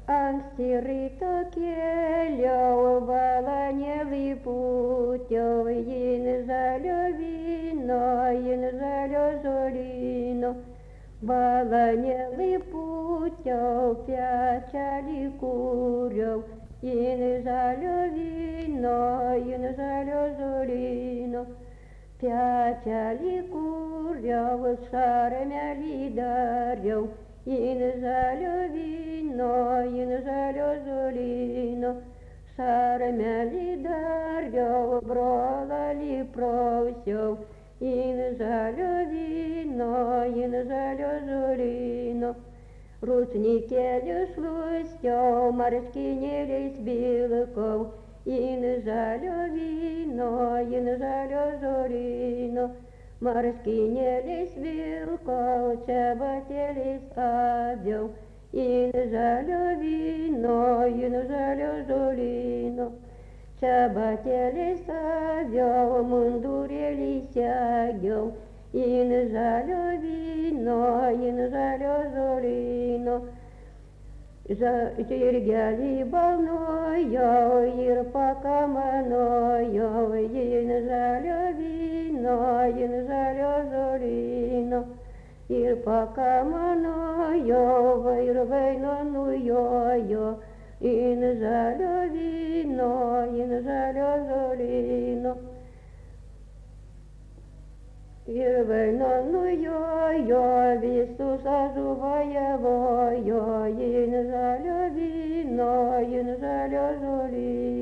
Anksti ryto kėliau, balanėlį pūtiau, jin žalio vyno, jin žalio žolino. Balanėlį pūtiau, pečelį kūriau, jin žalio vyno, jin žalio žolino. Pečelį kūriau, sarmelį dariau, jin žalio vyno, jin žalio žolino. Sarmelį dariau, brolį prausiau, jin žalio vyno, jin žalio žolino. Rusnikėlį šluostiau, marškinėliais vilkau, jin žalio vyno, jin žalio žolino. Marškinėliais vilkau, čebatėliais aviau, jin žalio vyno, jin žalio žolino. Čebatėliais aviau, mundurėlį segiau, jin žalio vyno, jin žalio žolino. Žirgelį balnojau ir pakamanojau, jin žalio vyno, jin žalio žolino. Ir pakamanojau ir vaino nujojo, jin žalio vyno, jin žalio žolino. Ir vaino nujojo, visus ažuvoje vojo, jin žalio vyno, jin žalio žolino.